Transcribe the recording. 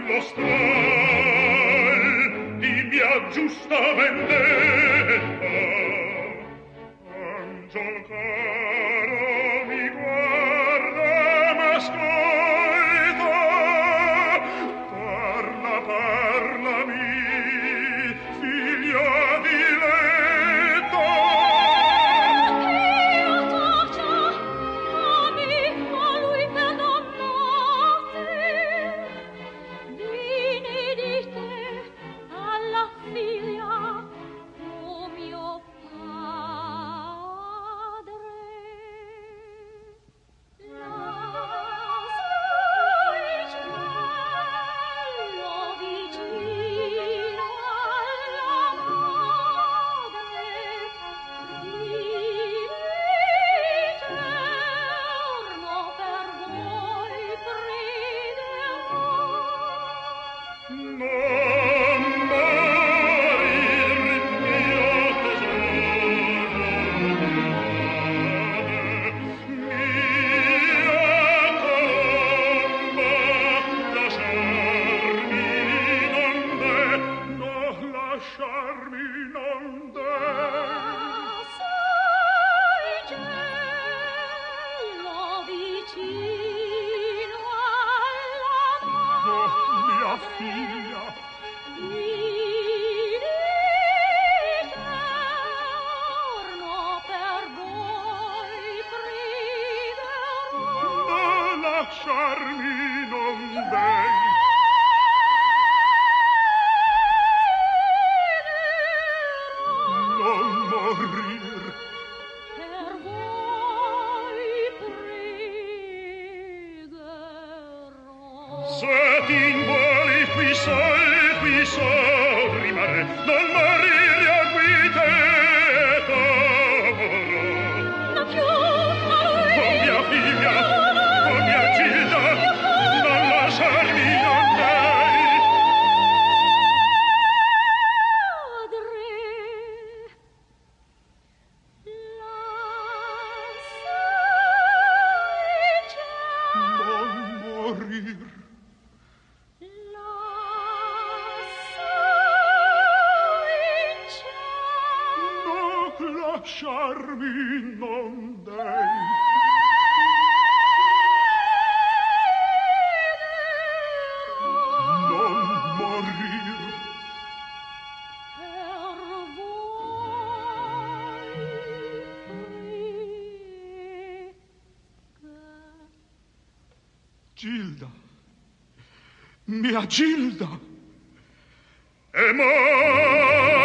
lo stral di mia giusta vendetta. Angel caro mi guarda, m'ascolta, parlami, figlio diletto. Io taccia, ami a lui perdonate, vini di te alla figlia, o mio padre. Lasciai vicino alla madre, l'Eterno per voi pregherò. Non morir, mio tesoro, mia colomba, lasciarmi non dei. Sai cielo vicino alla Oh, mia madre, figlia, l'Eterno per voi pregherò. lasciarmi non dei. Non morir. Per voi pregherò. Se ti vuoi qui sol rimarre, non morire a guide t'amorò. Non più a lui. Oh mia figlia, oh mia Gilda, non lasciarmi non dei. Non morir. Non lasciarmi non dei. Non morir. Gilda, mia Gilda, e